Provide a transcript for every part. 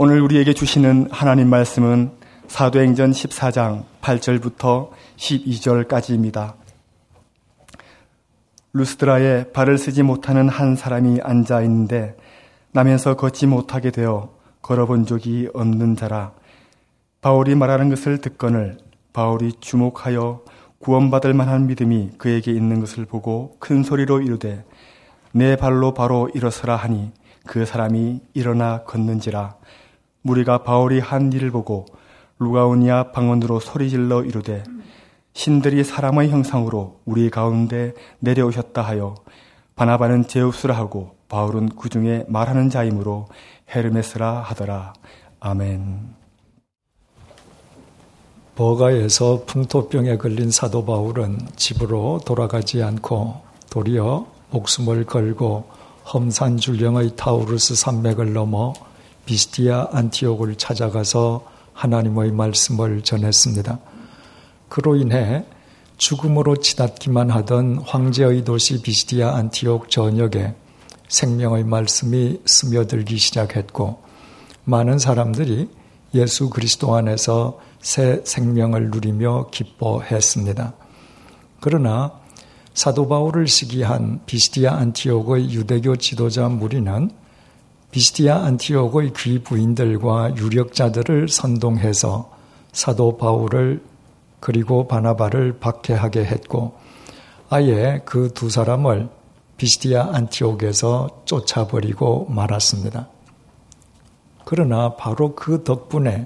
오늘 우리에게 주시는 하나님 말씀은 사도행전 14장 8절부터 12절까지입니다. 루스드라에 발을 쓰지 못하는 한 사람이 앉아 있는데 나면서 걷지 못하게 되어 걸어본 적이 없는 자라. 바울이 말하는 것을 듣거늘 바울이 주목하여 구원받을 만한 믿음이 그에게 있는 것을 보고 큰 소리로 이르되 내 발로 바로 일어서라 하니 그 사람이 일어나 걷는지라. 무리가 바울이 한 일을 보고 루가오니아 방언으로 소리질러 이르되 신들이 사람의 형상으로 우리 가운데 내려오셨다 하여 바나바는 제우스라 하고 바울은 그 중에 말하는 자이므로 헤르메스라 하더라. 아멘. 버가에서 풍토병에 걸린 사도 바울은 집으로 돌아가지 않고 도리어 목숨을 걸고 험산 줄령의 타우루스 산맥을 넘어 비스티아 안티옥을 찾아가서 하나님의 말씀을 전했습니다. 그로 인해 죽음으로 치닫기만 하던 황제의 도시 비스티아 안티옥 전역에 생명의 말씀이 스며들기 시작했고 많은 사람들이 예수 그리스도 안에서 새 생명을 누리며 기뻐했습니다. 그러나 사도 바울을 시기한 비스티아 안티옥의 유대교 지도자 무리는 비스티아 안티옥의 귀부인들과 유력자들을 선동해서 사도 바울을 그리고 바나바를 박해하게 했고 아예 그 두 사람을 비스티아 안티옥에서 쫓아버리고 말았습니다. 그러나 바로 그 덕분에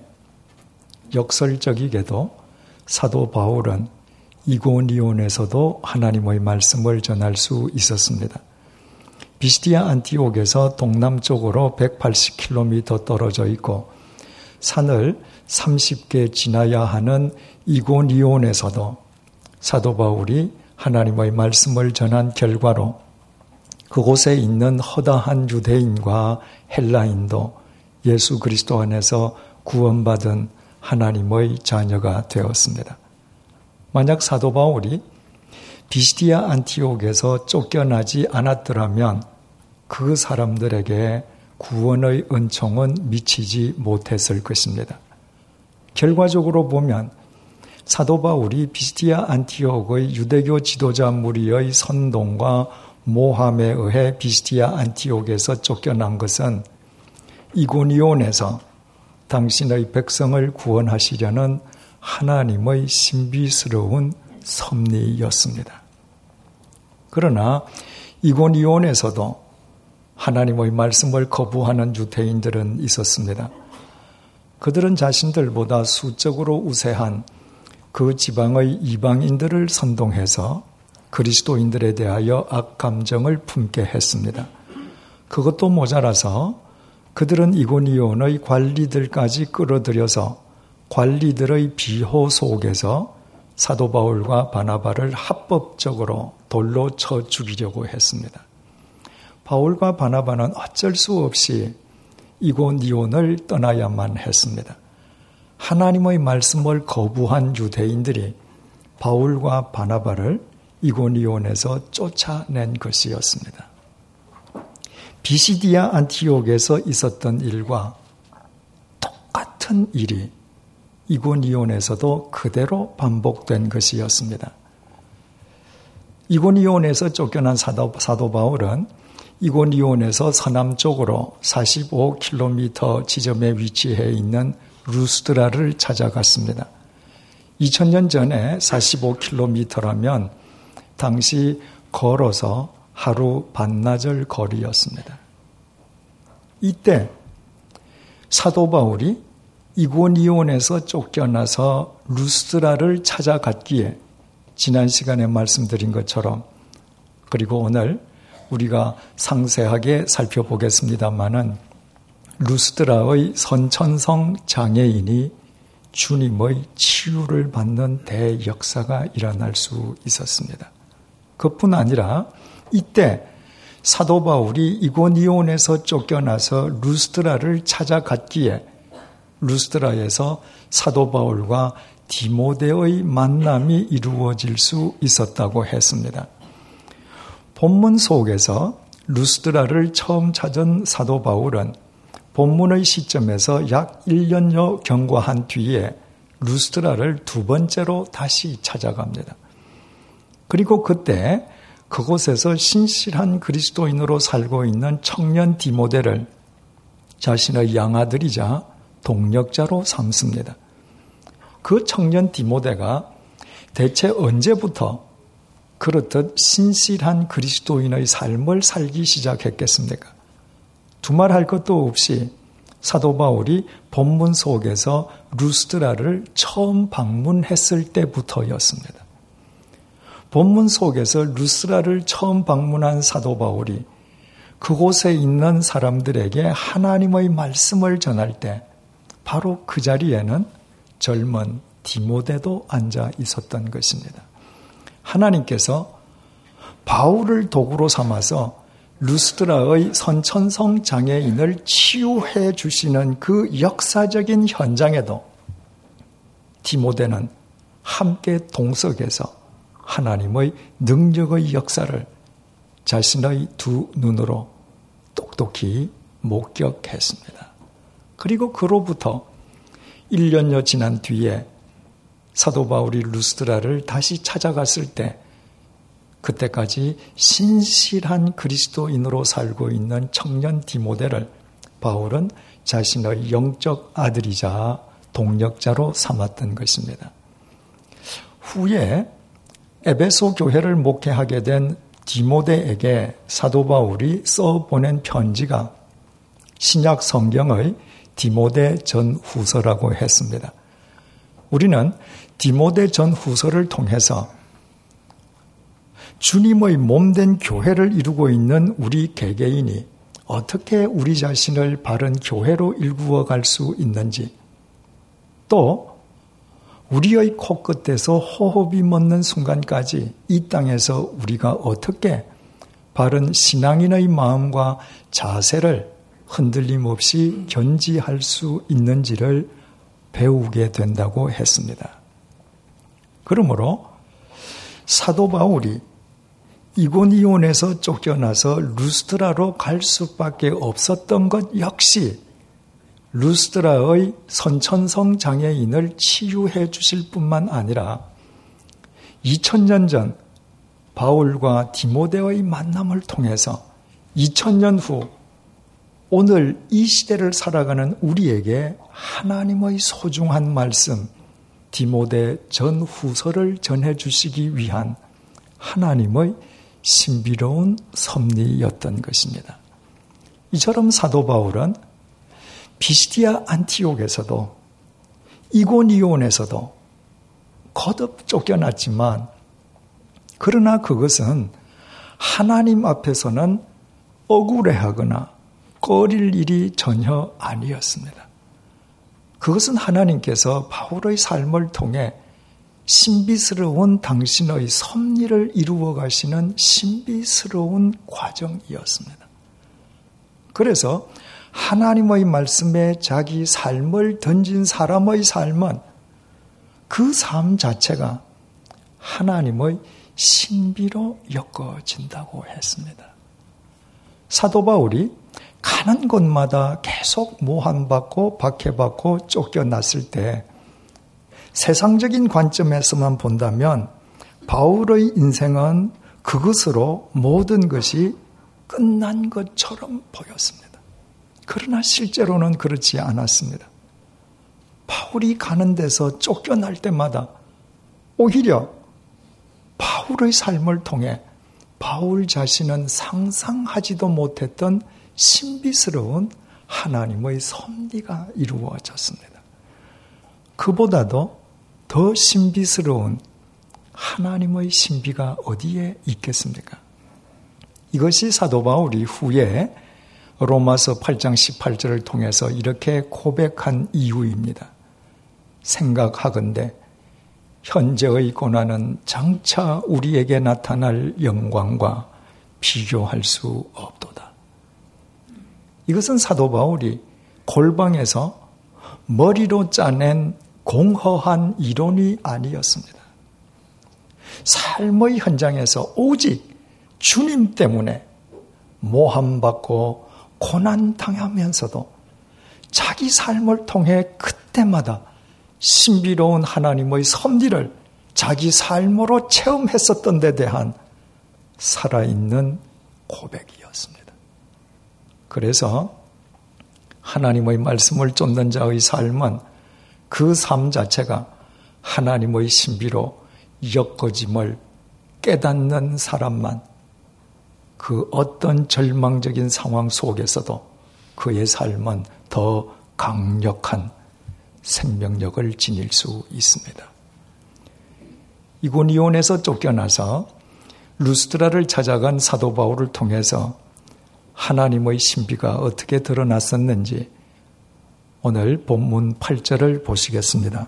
역설적이게도 사도 바울은 이고니온에서도 하나님의 말씀을 전할 수 있었습니다. 비스티아 안티옥에서 동남쪽으로 180km 떨어져 있고 산을 30개 지나야 하는 이고니온에서도 사도 바울이 하나님의 말씀을 전한 결과로 그곳에 있는 허다한 유대인과 헬라인도 예수 그리스도 안에서 구원받은 하나님의 자녀가 되었습니다. 만약 사도 바울이 비스티아 안티옥에서 쫓겨나지 않았더라면 그 사람들에게 구원의 은총은 미치지 못했을 것입니다. 결과적으로 보면 사도 바울이 비스티아 안티옥의 유대교 지도자 무리의 선동과 모함에 의해 비스티아 안티옥에서 쫓겨난 것은 이고니온에서 당신의 백성을 구원하시려는 하나님의 신비스러운 섭리였습니다. 그러나 이고니온에서도 하나님의 말씀을 거부하는 유대인들은 있었습니다. 그들은 자신들보다 수적으로 우세한 그 지방의 이방인들을 선동해서 그리스도인들에 대하여 악감정을 품게 했습니다. 그것도 모자라서 그들은 이고니온의 관리들까지 끌어들여서 관리들의 비호 속에서 사도 바울과 바나바를 합법적으로 돌로 쳐 죽이려고 했습니다. 바울과 바나바는 어쩔 수 없이 이고니온을 떠나야만 했습니다. 하나님의 말씀을 거부한 유대인들이 바울과 바나바를 이고니온에서 쫓아낸 것이었습니다. 비시디아 안티옥에서 있었던 일과 똑같은 일이 이고니온에서도 그대로 반복된 것이었습니다. 이고니온에서 쫓겨난 사도 바울은 이고니온에서 서남쪽으로 45km 지점에 위치해 있는 루스드라를 찾아갔습니다. 2000년 전에 45km라면 당시 걸어서 하루 반나절 거리였습니다. 이때 사도 바울이 이고니온에서 쫓겨나서 루스드라를 찾아갔기에 지난 시간에 말씀드린 것처럼 그리고 오늘 우리가 상세하게 살펴보겠습니다마는 루스드라의 선천성 장애인이 주님의 치유를 받는 대역사가 일어날 수 있었습니다. 그뿐 아니라 이때 사도 바울이 이고니온에서 쫓겨나서 루스드라를 찾아갔기에 루스드라에서 사도 바울과 디모데의 만남이 이루어질 수 있었다고 했습니다. 본문 속에서 루스드라를 처음 찾은 사도 바울은 본문의 시점에서 약 1년여 경과한 뒤에 루스드라를 두 번째로 다시 찾아갑니다. 그리고 그때 그곳에서 신실한 그리스도인으로 살고 있는 청년 디모데를 자신의 양아들이자 동력자로 삼습니다. 그 청년 디모데가 대체 언제부터 그렇듯 신실한 그리스도인의 삶을 살기 시작했겠습니까? 두말할 것도 없이 사도 바울이 본문 속에서 루스드라를 처음 방문했을 때부터였습니다. 본문 속에서 루스드라를 처음 방문한 사도 바울이 그곳에 있는 사람들에게 하나님의 말씀을 전할 때 바로 그 자리에는 젊은 디모데도 앉아 있었던 것입니다. 하나님께서 바울을 도구로 삼아서 루스드라의 선천성 장애인을 치유해 주시는 그 역사적인 현장에도 디모데는 함께 동석해서 하나님의 능력의 역사를 자신의 두 눈으로 똑똑히 목격했습니다. 그리고 그로부터 1년여 지난 뒤에 사도 바울이 루스드라를 다시 찾아갔을 때 그때까지 신실한 그리스도인으로 살고 있는 청년 디모데를 바울은 자신의 영적 아들이자 동력자로 삼았던 것입니다. 후에 에베소 교회를 목회하게 된 디모데에게 사도 바울이 써보낸 편지가 신약 성경의 디모데 전후서라고 했습니다. 우리는 디모데 전후서를 통해서 주님의 몸된 교회를 이루고 있는 우리 개개인이 어떻게 우리 자신을 바른 교회로 일구어 갈 수 있는지, 또 우리의 코끝에서 호흡이 멎는 순간까지 이 땅에서 우리가 어떻게 바른 신앙인의 마음과 자세를 흔들림 없이 견지할 수 있는지를 배우게 된다고 했습니다. 그러므로 사도 바울이 이고니온에서 쫓겨나서 루스드라로 갈 수밖에 없었던 것 역시 루스드라의 선천성 장애인을 치유해 주실 뿐만 아니라 2000년 전 바울과 디모데의 만남을 통해서 2000년 후 오늘 이 시대를 살아가는 우리에게 하나님의 소중한 말씀 디모데 전후서를 전해주시기 위한 하나님의 신비로운 섭리였던 것입니다. 이처럼 사도 바울은 비시디아 안티옥에서도 이고니온에서도 거듭 쫓겨났지만 그러나 그것은 하나님 앞에서는 억울해하거나 꺼릴 일이 전혀 아니었습니다. 그것은 하나님께서 바울의 삶을 통해 신비스러운 당신의 섭리를 이루어 가시는 신비스러운 과정이었습니다. 그래서 하나님의 말씀에 자기 삶을 던진 사람의 삶은 그 삶 자체가 하나님의 신비로 엮어진다고 했습니다. 사도 바울이 가는 곳마다 계속 모함받고 박해받고 쫓겨났을 때 세상적인 관점에서만 본다면 바울의 인생은 그것으로 모든 것이 끝난 것처럼 보였습니다. 그러나 실제로는 그렇지 않았습니다. 바울이 가는 데서 쫓겨날 때마다 오히려 바울의 삶을 통해 바울 자신은 상상하지도 못했던 신비스러운 하나님의 섭리가 이루어졌습니다. 그보다도 더 신비스러운 하나님의 신비가 어디에 있겠습니까? 이것이 사도 바울이 후에 로마서 8장 18절을 통해서 이렇게 고백한 이유입니다. 생각하건대 현재의 고난은 장차 우리에게 나타날 영광과 비교할 수 없도다. 이것은 사도 바울이 골방에서 머리로 짜낸 공허한 이론이 아니었습니다. 삶의 현장에서 오직 주님 때문에 모함받고 고난당하면서도 자기 삶을 통해 그때마다 신비로운 하나님의 섭리를 자기 삶으로 체험했었던 데 대한 살아있는 고백이었습니다. 그래서 하나님의 말씀을 쫓는 자의 삶은 그 삶 자체가 하나님의 신비로 엮어짐을 깨닫는 사람만 그 어떤 절망적인 상황 속에서도 그의 삶은 더 강력한 생명력을 지닐 수 있습니다. 이고니온에서 쫓겨나서 루스드라를 찾아간 사도 바울을 통해서 하나님의 신비가 어떻게 드러났었는지 오늘 본문 8절을 보시겠습니다.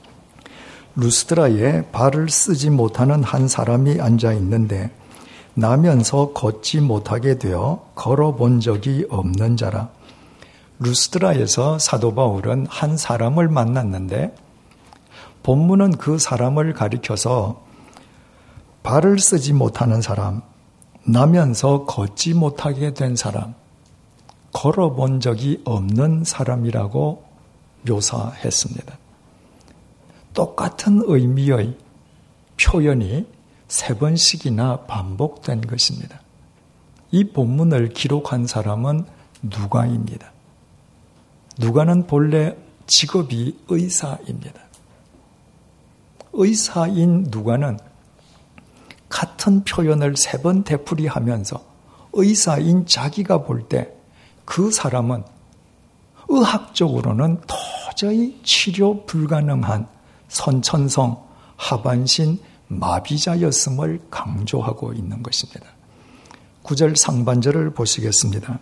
루스드라에 발을 쓰지 못하는 한 사람이 앉아 있는데 나면서 걷지 못하게 되어 걸어본 적이 없는 자라. 루스드라에서 사도 바울은 한 사람을 만났는데 본문은 그 사람을 가리켜서 발을 쓰지 못하는 사람, 나면서 걷지 못하게 된 사람, 걸어본 적이 없는 사람이라고 묘사했습니다. 똑같은 의미의 표현이 3번씩이나 반복된 것입니다. 이 본문을 기록한 사람은 누가입니다. 누가는 본래 직업이 의사입니다. 의사인 누가는 같은 표현을 3번 되풀이하면서 의사인 자기가 볼 때 그 사람은 의학적으로는 도저히 치료 불가능한 선천성 하반신 마비자였음을 강조하고 있는 것입니다. 9절 상반절을 보시겠습니다.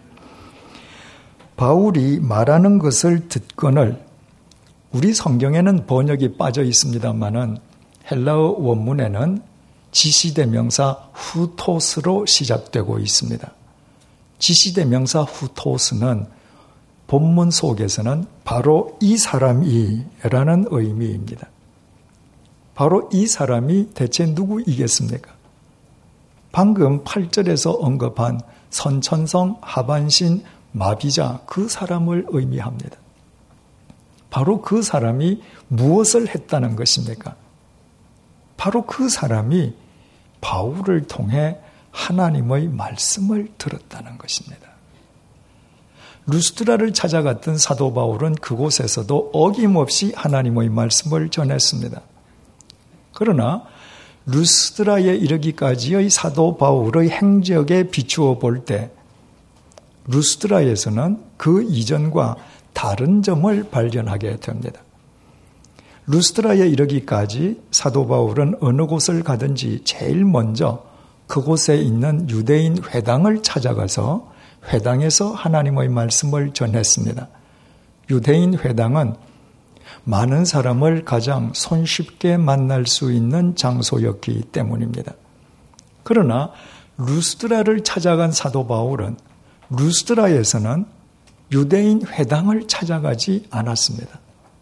바울이 말하는 것을 듣거늘, 우리 성경에는 번역이 빠져 있습니다마는 헬라어 원문에는 지시대명사 후토스로 시작되고 있습니다. 지시대명사 후토스는 본문 속에서는 바로 이 사람이라는 의미입니다. 바로 이 사람이 대체 누구이겠습니까? 방금 8절에서 언급한 선천성 하반신 마비자 그 사람을 의미합니다. 바로 그 사람이 무엇을 했다는 것입니까? 바로 그 사람이 바울을 통해 하나님의 말씀을 들었다는 것입니다. 루스드라를 찾아갔던 사도 바울은 그곳에서도 어김없이 하나님의 말씀을 전했습니다. 그러나 루스드라에 이르기까지의 사도 바울의 행적에 비추어 볼 때 루스드라에서는 그 이전과 다른 점을 발견하게 됩니다. 루스드라에 이르기까지 사도 바울은 어느 곳을 가든지 제일 먼저 그곳에 있는 유대인 회당을 찾아가서 회당에서 하나님의 말씀을 전했습니다. 유대인 회당은 많은 사람을 가장 손쉽게 만날 수 있는 장소였기 때문입니다. 그러나 루스드라를 찾아간 사도 바울은 루스드라에서는 유대인 회당을 찾아가지 않았습니다.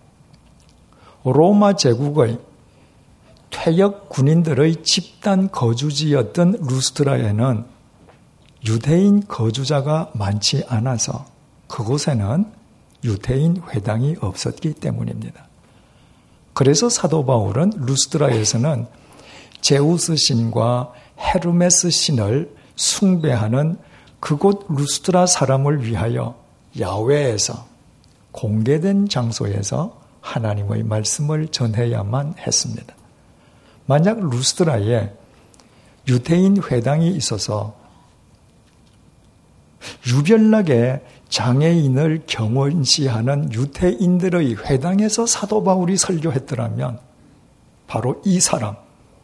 로마 제국의 퇴역 군인들의 집단 거주지였던 루스드라에는 유대인 거주자가 많지 않아서 그곳에는 유대인 회당이 없었기 때문입니다. 그래서 사도 바울은 루스드라에서는 제우스 신과 헤르메스 신을 숭배하는 그곳 루스드라 사람을 위하여 야외에서 공개된 장소에서 하나님의 말씀을 전해야만 했습니다. 만약 루스드라에 유대인 회당이 있어서 유별나게 장애인을 경원시하는 유대인들의 회당에서 사도 바울이 설교했더라면 바로 이 사람,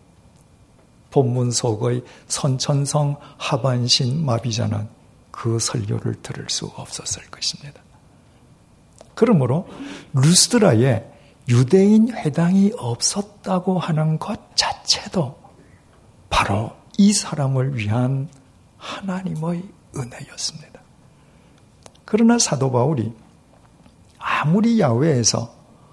본문 속의 선천성 하반신 마비자는 그 설교를 들을 수 없었을 것입니다. 그러므로 루스드라에 유대인 회당이 없었다고 하는 것 자체도 바로 이 사람을 위한 하나님의 은혜였습니다. 그러나 사도 바울이 아무리 야외에서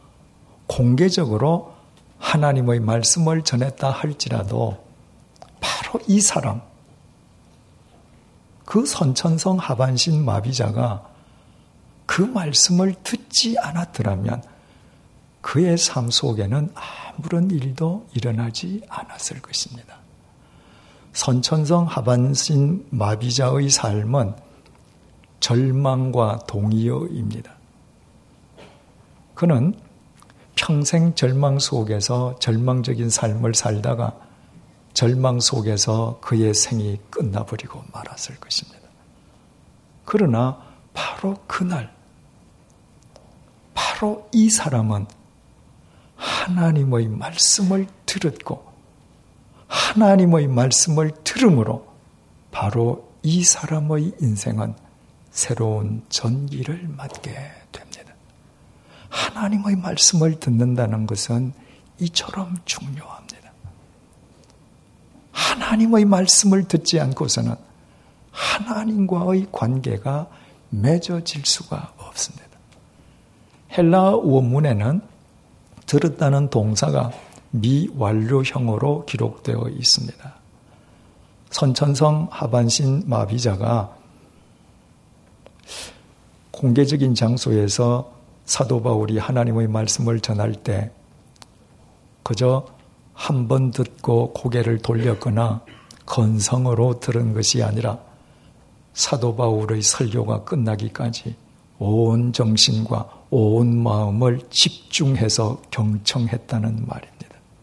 공개적으로 하나님의 말씀을 전했다 할지라도 바로 이 사람, 그 선천성 하반신 마비자가 그 말씀을 듣지 않았더라면 그의 삶 속에는 아무런 일도 일어나지 않았을 것입니다. 선천성 하반신 마비자의 삶은 절망과 동의어입니다. 그는 평생 절망 속에서 절망적인 삶을 살다가 절망 속에서 그의 생이 끝나버리고 말았을 것입니다. 그러나 바로 그날, 바로 이 사람은 하나님의 말씀을 들었고 하나님의 말씀을 들음으로 바로 이 사람의 인생은 새로운 전기를 맞게 됩니다. 하나님의 말씀을 듣는다는 것은 이처럼 중요합니다. 하나님의 말씀을 듣지 않고서는 하나님과의 관계가 맺어질 수가 없습니다. 헬라 원문에는 들었다는 동사가 미완료형으로 기록되어 있습니다. 선천성 하반신 마비자가 공개적인 장소에서 사도 바울이 하나님의 말씀을 전할 때 그저 한 번 듣고 고개를 돌렸거나 건성으로 들은 것이 아니라 사도 바울의 설교가 끝나기까지 온 정신과 온 마음을 집중해서 경청했다는 말입니다.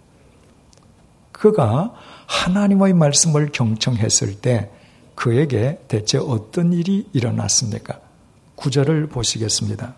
그가 하나님의 말씀을 경청했을 때 그에게 대체 어떤 일이 일어났습니까? 9절을 보시겠습니다.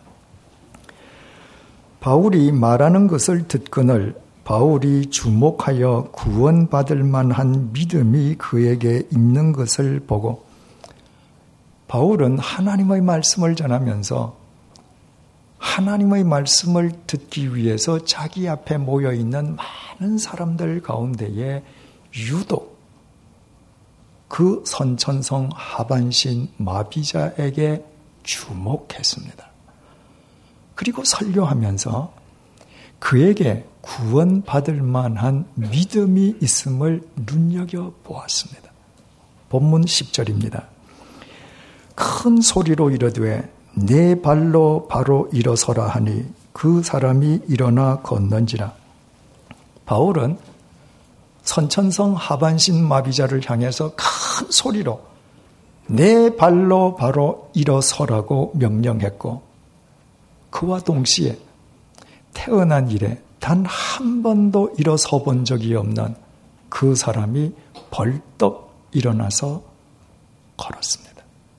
바울이 말하는 것을 듣거늘 바울이 주목하여 구원받을 만한 믿음이 그에게 있는 것을 보고 바울은 하나님의 말씀을 전하면서 하나님의 말씀을 듣기 위해서 자기 앞에 모여있는 많은 사람들 가운데에 유독 그 선천성 하반신 마비자에게 주목했습니다. 그리고 설교하면서 그에게 구원받을 만한 믿음이 있음을 눈여겨보았습니다. 본문 10절입니다. 큰 소리로 이르되 내 발로 바로 일어서라 하니 그 사람이 일어나 걷는지라. 바울은 선천성 하반신 마비자를 향해서 큰 소리로 내 발로 바로 일어서라고 명령했고 그와 동시에 태어난 이래 단 한 번도 일어서 본 적이 없는 그 사람이 벌떡 일어나서 걸었습니다.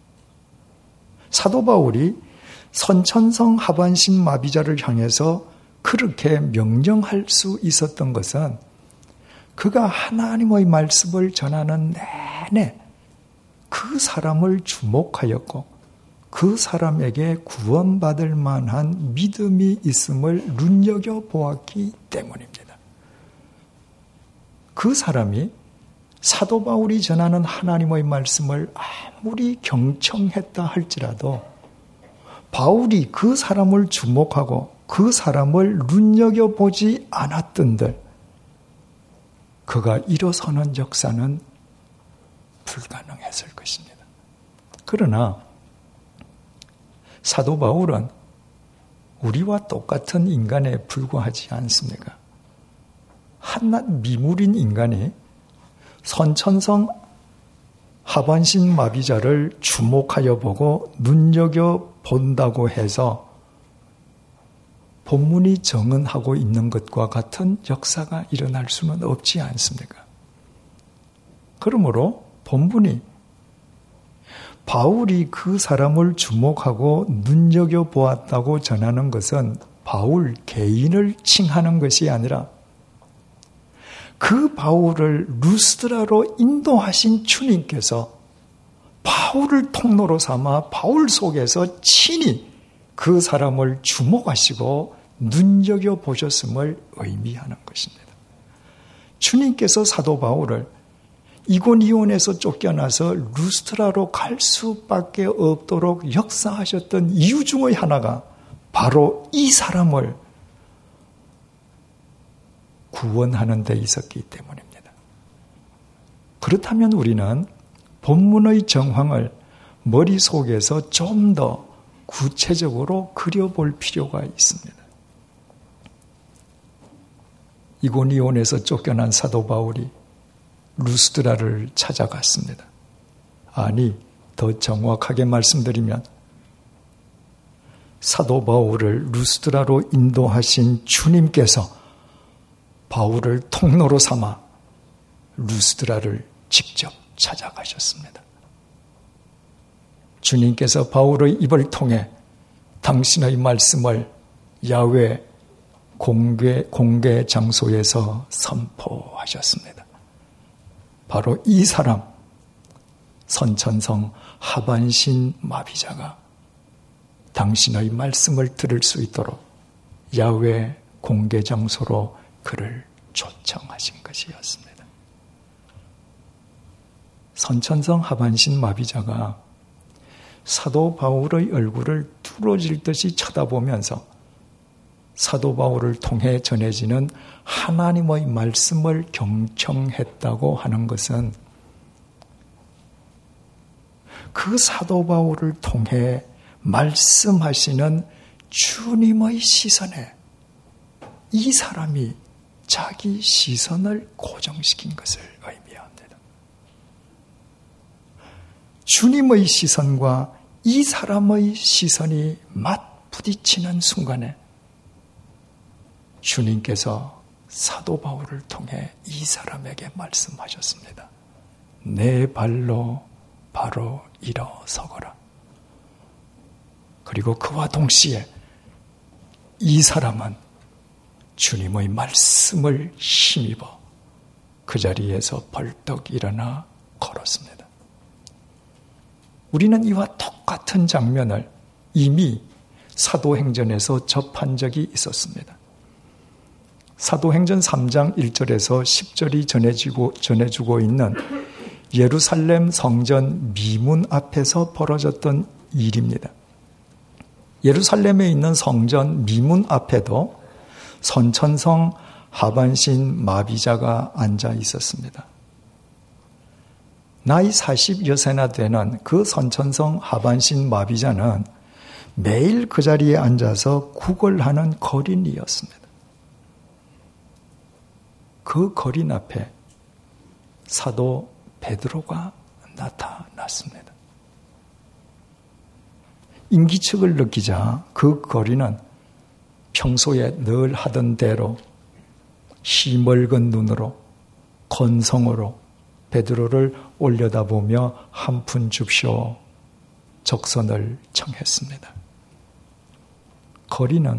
사도 바울이 선천성 하반신 마비자를 향해서 그렇게 명령할 수 있었던 것은 그가 하나님의 말씀을 전하는 내내 그 사람을 주목하였고 그 사람에게 구원받을 만한 믿음이 있음을 눈여겨보았기 때문입니다. 그 사람이 사도 바울이 전하는 하나님의 말씀을 아무리 경청했다 할지라도 바울이 그 사람을 주목하고 그 사람을 눈여겨보지 않았던들 그가 일어서는 역사는 불가능했을 것입니다. 그러나 사도 바울은 우리와 똑같은 인간에 불과하지 않습니까? 한낱 미물인 인간이 선천성 하반신 마비자를 주목하여 보고 눈여겨본다고 해서 본문이 정언하고 있는 것과 같은 역사가 일어날 수는 없지 않습니까? 그러므로 본문이 바울이 그 사람을 주목하고 눈여겨보았다고 전하는 것은 바울 개인을 칭하는 것이 아니라 그 바울을 루스드라로 인도하신 주님께서 바울을 통로로 삼아 바울 속에서 친히 그 사람을 주목하시고 눈여겨보셨음을 의미하는 것입니다. 주님께서 사도 바울을 이고니온에서 쫓겨나서 루스트라로 갈 수밖에 없도록 역사하셨던 이유 중의 하나가 바로 이 사람을 구원하는 데 있었기 때문입니다. 그렇다면 우리는 본문의 정황을 머릿속에서 좀 더 구체적으로 그려볼 필요가 있습니다. 이고니온에서 쫓겨난 사도 바울이 루스드라를 찾아갔습니다. 아니, 더 정확하게 말씀드리면 사도 바울을 루스드라로 인도하신 주님께서 바울을 통로로 삼아 루스드라를 직접 찾아가셨습니다. 주님께서 바울의 입을 통해 당신의 말씀을 야훼 공개 장소에서 선포하셨습니다. 바로 이 사람, 선천성 하반신 마비자가 당신의 말씀을 들을 수 있도록 야훼 공개 장소로 그를 초청하신 것이었습니다. 선천성 하반신 마비자가 사도 바울의 얼굴을 뚫어질 듯이 쳐다보면서 사도 바울을 통해 전해지는 하나님의 말씀을 경청했다고 하는 것은 그 사도 바울을 통해 말씀하시는 주님의 시선에 이 사람이 자기 시선을 고정시킨 것을 의미합니다. 주님의 시선과 이 사람의 시선이 맞부딪히는 순간에 주님께서 사도 바울을 통해 이 사람에게 말씀하셨습니다. 내 발로 바로 일어서거라. 그리고 그와 동시에 이 사람은 주님의 말씀을 힘입어 그 자리에서 벌떡 일어나 걸었습니다. 우리는 이와 똑같은 장면을 이미 사도행전에서 접한 적이 있었습니다. 사도행전 3장 1절에서 10절이 전해주고 있는 예루살렘 성전 미문 앞에서 벌어졌던 일입니다. 예루살렘에 있는 성전 미문 앞에도 선천성 하반신 마비자가 앉아 있었습니다. 나이 40여 세나 되는 그 선천성 하반신 마비자는 매일 그 자리에 앉아서 구걸하는 거린이었습니다. 그 거린 앞에 사도 베드로가 나타났습니다. 인기척을 느끼자 그 거린은 평소에 늘 하던 대로 희멀건 눈으로 건성으로 베드로를 올려다보며 한 푼 줍쇼 적선을 청했습니다. 거린은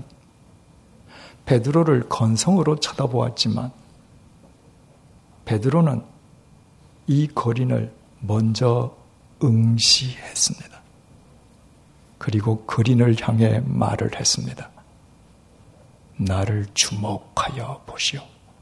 베드로를 건성으로 쳐다보았지만 베드로는 이 거린을 먼저 응시했습니다. 그리고 거린을 향해 말을 했습니다. 나를 주목하여 보시오.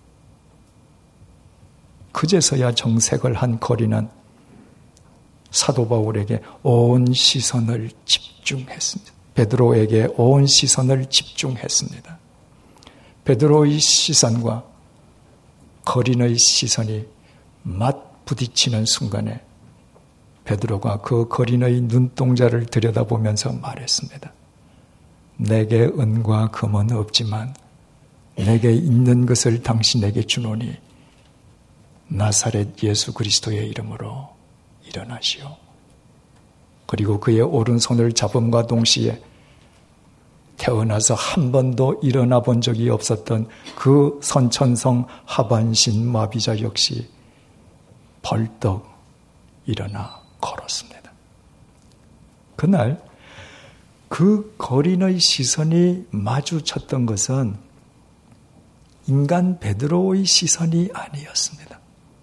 그제서야 정색을 한 거린은 사도 바울에게 온 시선을 집중했습니다. 베드로에게 온 시선을 집중했습니다. 베드로의 시선과 거린의 시선이 맞부딪히는 순간에 베드로가 그 거린의 눈동자를 들여다보면서 말했습니다. 내게 은과 금은 없지만 내게 있는 것을 당신에게 주노니 나사렛 예수 그리스도의 이름으로 일어나시오. 그리고 그의 오른손을 잡음과 동시에 태어나서 한 번도 일어나 본 적이 없었던 그 선천성 하반신 마비자 역시 벌떡 일어나 걸었습니다. 그날 그 거린의 시선이 마주쳤던 것은 인간 베드로의 시선이 아니었습니다.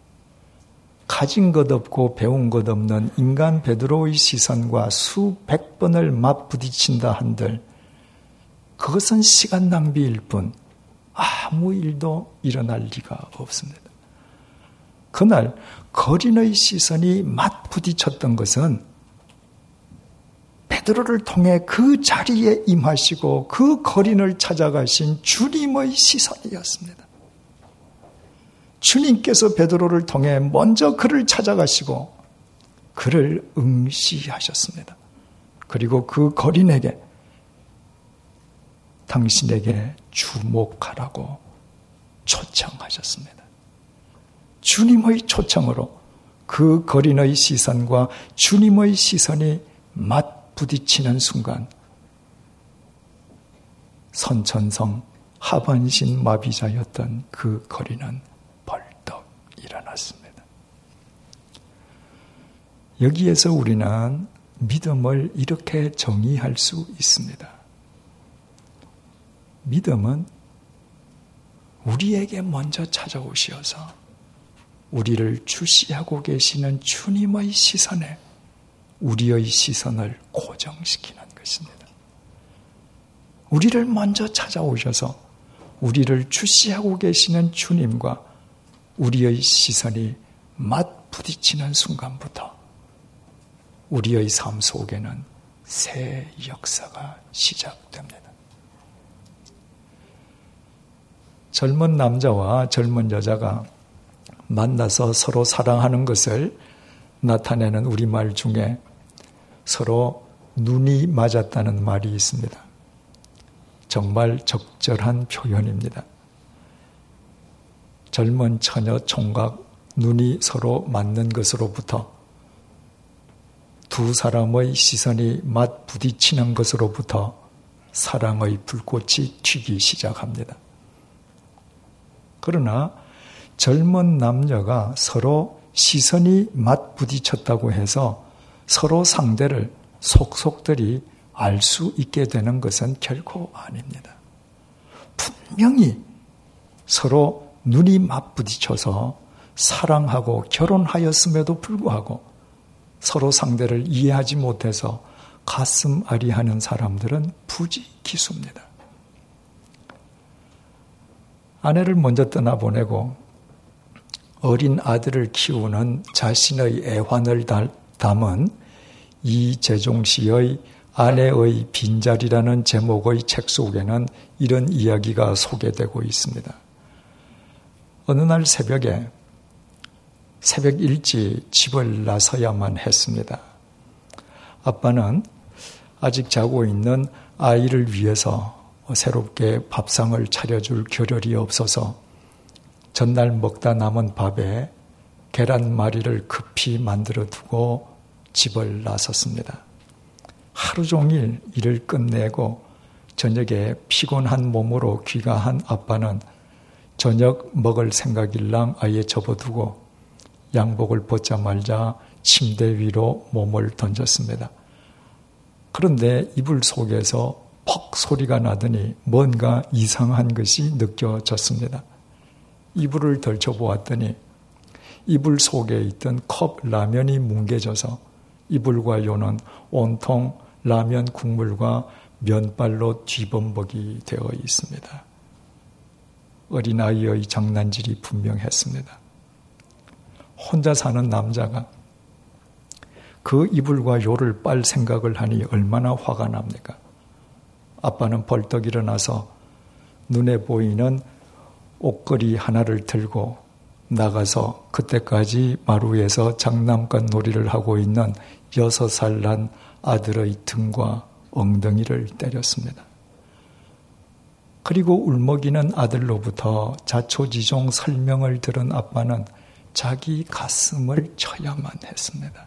가진 것 없고 배운 것 없는 인간 베드로의 시선과 수백 번을 맞부딪힌다 한들 그것은 시간 낭비일 뿐 아무 일도 일어날 리가 없습니다. 그날 거린의 시선이 맞부딪혔던 것은 베드로를 통해 그 자리에 임하시고 그 거린을 찾아가신 주님의 시선이었습니다. 주님께서 베드로를 통해 먼저 그를 찾아가시고 그를 응시하셨습니다. 그리고 그 거린에게 당신에게 주목하라고 초청하셨습니다. 주님의 초청으로 그 거린의 시선과 주님의 시선이 맞부딪히는 순간 선천성 하반신 마비자였던 그 거린은 벌떡 일어났습니다. 여기에서 우리는 믿음을 이렇게 정의할 수 있습니다. 믿음은 우리에게 먼저 찾아오시어서 우리를 주시하고 계시는 주님의 시선에 우리의 시선을 고정시키는 것입니다. 우리를 먼저 찾아오셔서 우리를 주시하고 계시는 주님과 우리의 시선이 맞부딪히는 순간부터 우리의 삶 속에는 새 역사가 시작됩니다. 젊은 남자와 젊은 여자가 만나서 서로 사랑하는 것을 나타내는 우리말 중에 서로 눈이 맞았다는 말이 있습니다. 정말 적절한 표현입니다. 젊은 처녀 총각 눈이 서로 맞는 것으로부터 두 사람의 시선이 맞부딪히는 것으로부터 사랑의 불꽃이 튀기 시작합니다. 그러나 젊은 남녀가 서로 시선이 맞부딪혔다고 해서 서로 상대를 속속들이 알 수 있게 되는 것은 결코 아닙니다. 분명히 서로 눈이 맞부딪혀서 사랑하고 결혼하였음에도 불구하고 서로 상대를 이해하지 못해서 가슴 아리하는 사람들은 부지기수입니다. 아내를 먼저 떠나보내고 어린 아들을 키우는 자신의 애환을 담은 이재종 씨의 아내의 빈자리라는 제목의 책 속에는 이런 이야기가 소개되고 있습니다. 어느 날 새벽 일찍 집을 나서야만 했습니다. 아빠는 아직 자고 있는 아이를 위해서 새롭게 밥상을 차려줄 겨를이 없어서 전날 먹다 남은 밥에 계란말이를 급히 만들어 두고 집을 나섰습니다. 하루 종일 일을 끝내고 저녁에 피곤한 몸으로 귀가한 아빠는 저녁 먹을 생각일랑 아예 접어두고 양복을 벗자마자 침대 위로 몸을 던졌습니다. 그런데 이불 속에서 퍽 소리가 나더니 뭔가 이상한 것이 느껴졌습니다. 이불을 덜쳐보았더니 이불 속에 있던 컵 라면이 뭉개져서 이불과 요는 온통 라면 국물과 면발로 뒤범벅이 되어 있습니다. 어린아이의 장난질이 분명했습니다. 혼자 사는 남자가 그 이불과 요를 빨 생각을 하니 얼마나 화가 납니까? 아빠는 벌떡 일어나서 눈에 보이는 옷걸이 하나를 들고 나가서 그때까지 마루에서 장난감 놀이를 하고 있는 6살 난 아들의 등과 엉덩이를 때렸습니다. 그리고 울먹이는 아들로부터 자초지종 설명을 들은 아빠는 자기 가슴을 쳐야만 했습니다.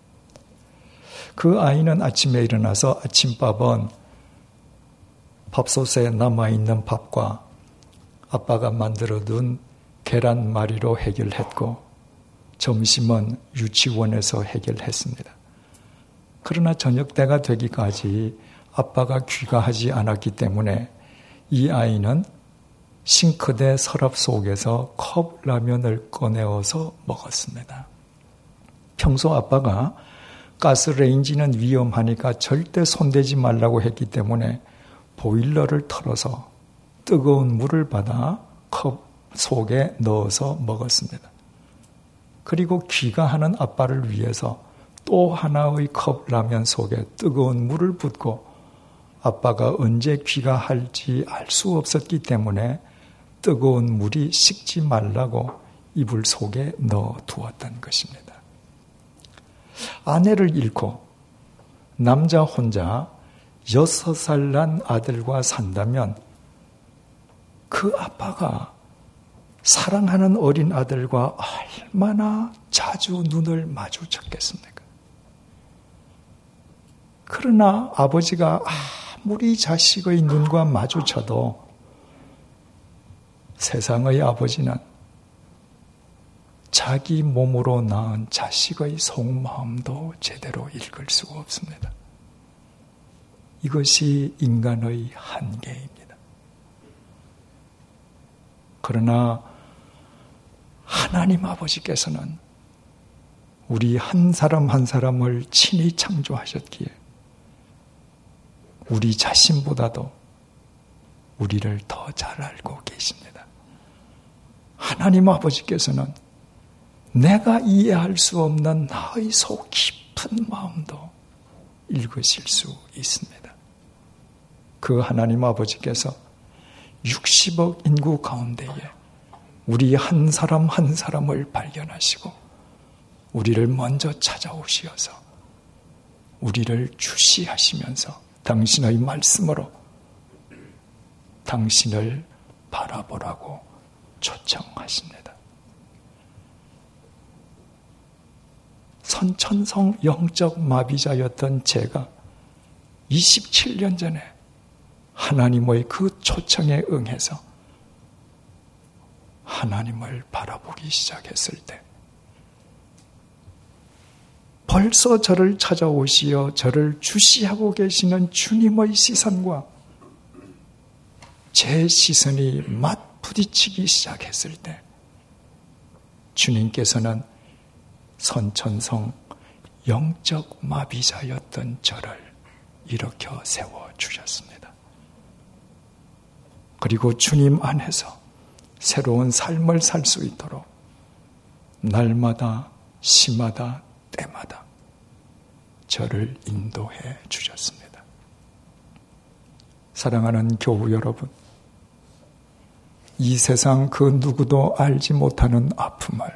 그 아이는 아침에 일어나서 아침밥은 밥솥에 남아있는 밥과 아빠가 만들어둔 계란말이로 해결했고 점심은 유치원에서 해결했습니다. 그러나 저녁 때가 되기까지 아빠가 귀가하지 않았기 때문에 이 아이는 싱크대 서랍 속에서 컵라면을 꺼내어서 먹었습니다. 평소 아빠가 가스레인지는 위험하니까 절대 손대지 말라고 했기 때문에 보일러를 털어서 뜨거운 물을 받아 컵 속에 넣어서 먹었습니다. 그리고 귀가하는 아빠를 위해서 또 하나의 컵 라면 속에 뜨거운 물을 붓고 아빠가 언제 귀가할지 알 수 없었기 때문에 뜨거운 물이 식지 말라고 이불 속에 넣어 두었던 것입니다. 아내를 잃고 남자 혼자 6살 난 아들과 산다면 그 아빠가 사랑하는 어린 아들과 얼마나 자주 눈을 마주쳤겠습니까? 그러나 아버지가 아무리 자식의 눈과 마주쳐도 세상의 아버지는 자기 몸으로 낳은 자식의 속마음도 제대로 읽을 수가 없습니다. 이것이 인간의 한계입니다. 그러나 하나님 아버지께서는 우리 한 사람 한 사람을 친히 창조하셨기에 우리 자신보다도 우리를 더 잘 알고 계십니다. 하나님 아버지께서는 내가 이해할 수 없는 나의 속 깊은 마음도 읽으실 수 있습니다. 그 하나님 아버지께서 60억 인구 가운데에 우리 한 사람 한 사람을 발견하시고 우리를 먼저 찾아오시어서 우리를 주시하시면서 당신의 말씀으로 당신을 바라보라고 초청하십니다. 선천성 영적 마비자였던 제가 27년 전에 하나님의 그 초청에 응해서 하나님을 바라보기 시작했을 때 벌써 저를 찾아오시어 저를 주시하고 계시는 주님의 시선과 제 시선이 맞부딪히기 시작했을 때 주님께서는 선천성 영적 마비자였던 저를 일으켜 세워주셨습니다. 그리고 주님 안에서 새로운 삶을 살 수 있도록 날마다 시마다 때마다 저를 인도해 주셨습니다. 사랑하는 교우 여러분, 이 세상 그 누구도 알지 못하는 아픔을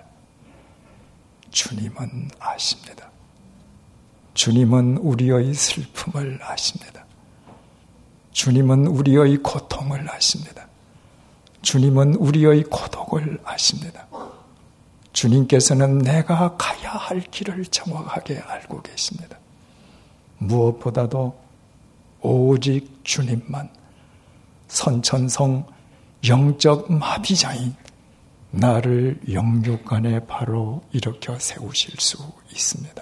주님은 아십니다. 주님은 우리의 슬픔을 아십니다. 주님은 우리의 고통을 아십니다. 주님은 우리의 고독을 아십니다. 주님께서는 내가 가야 할 길을 정확하게 알고 계십니다. 무엇보다도 오직 주님만 선천성 영적 마비자인 나를 영육간에 바로 일으켜 세우실 수 있습니다.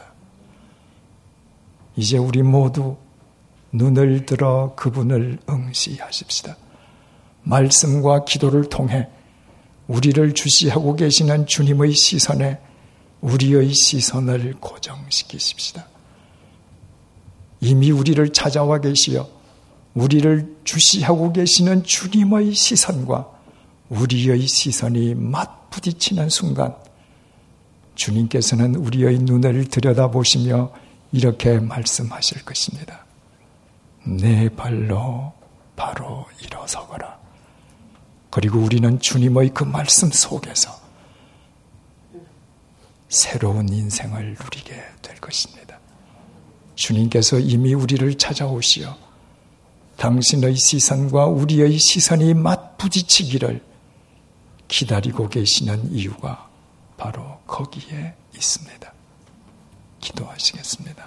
이제 우리 모두 눈을 들어 그분을 응시하십시다. 말씀과 기도를 통해 우리를 주시하고 계시는 주님의 시선에 우리의 시선을 고정시키십시다. 이미 우리를 찾아와 계시어 우리를 주시하고 계시는 주님의 시선과 우리의 시선이 맞부딪히는 순간 주님께서는 우리의 눈을 들여다보시며 이렇게 말씀하실 것입니다. 내 발로 바로 일어서거라. 그리고 우리는 주님의 그 말씀 속에서 새로운 인생을 누리게 될 것입니다. 주님께서 이미 우리를 찾아오시어 당신의 시선과 우리의 시선이 맞부딪히기를 기다리고 계시는 이유가 바로 거기에 있습니다. 기도하시겠습니다.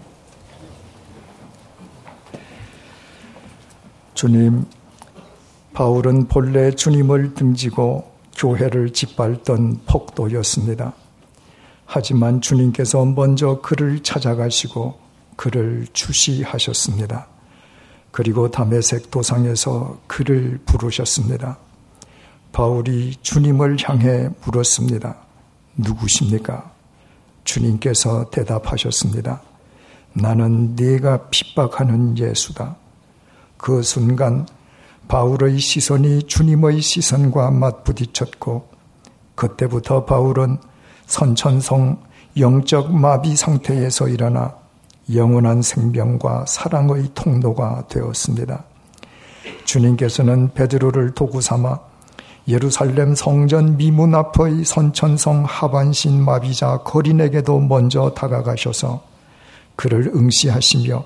주님, 바울은 본래 주님을 등지고 교회를 짓밟던 폭도였습니다. 하지만 주님께서 먼저 그를 찾아가시고 그를 주시하셨습니다. 그리고 다메섹 도상에서 그를 부르셨습니다. 바울이 주님을 향해 물었습니다. 누구십니까? 주님께서 대답하셨습니다. 나는 네가 핍박하는 예수다. 그 순간 바울의 시선이 주님의 시선과 맞부딪혔고 그때부터 바울은 선천성 영적 마비 상태에서 일어나 영원한 생명과 사랑의 통로가 되었습니다. 주님께서는 베드로를 도구 삼아 예루살렘 성전 미문 앞의 선천성 하반신 마비자 거린에게도 먼저 다가가셔서 그를 응시하시며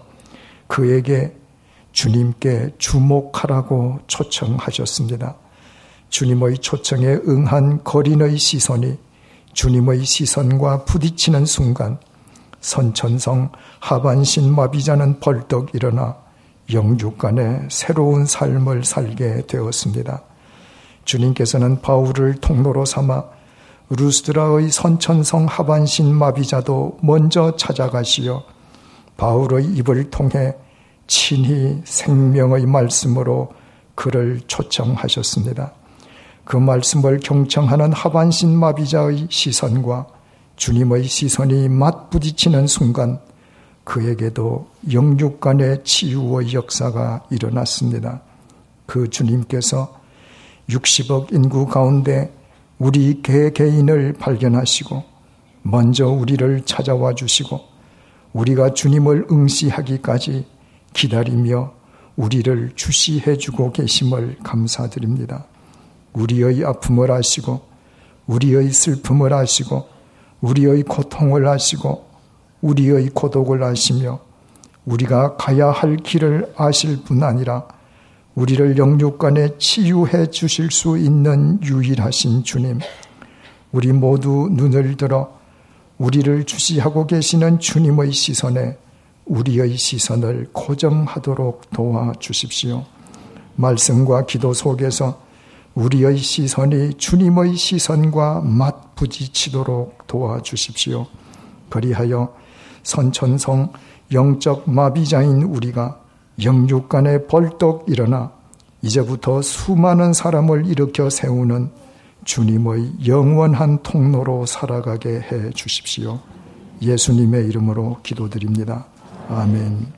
그에게 주님께 주목하라고 초청하셨습니다. 주님의 초청에 응한 거린의 시선이 주님의 시선과 부딪히는 순간 선천성 하반신 마비자는 벌떡 일어나 영육간의 새로운 삶을 살게 되었습니다. 주님께서는 바울을 통로로 삼아 루스드라의 선천성 하반신 마비자도 먼저 찾아가시어 바울의 입을 통해 친히 생명의 말씀으로 그를 초청하셨습니다. 그 말씀을 경청하는 하반신 마비자의 시선과 주님의 시선이 맞부딪히는 순간 그에게도 영육간의 치유의 역사가 일어났습니다. 그 주님께서 60억 인구 가운데 우리 개개인을 발견하시고 먼저 우리를 찾아와 주시고 우리가 주님을 응시하기까지 기다리며 우리를 주시해 주고 계심을 감사드립니다. 우리의 아픔을 아시고 우리의 슬픔을 아시고 우리의 고통을 아시고 우리의 고독을 아시며 우리가 가야 할 길을 아실 뿐 아니라 우리를 영육간에 치유해 주실 수 있는 유일하신 주님, 우리 모두 눈을 들어 우리를 주시하고 계시는 주님의 시선에 우리의 시선을 고정하도록 도와주십시오. 말씀과 기도 속에서 우리의 시선이 주님의 시선과 맞부딪히도록 도와주십시오. 그리하여 선천성 영적 마비자인 우리가 영육간에 벌떡 일어나 이제부터 수많은 사람을 일으켜 세우는 주님의 영원한 통로로 살아가게 해 주십시오. 예수님의 이름으로 기도드립니다. 아멘.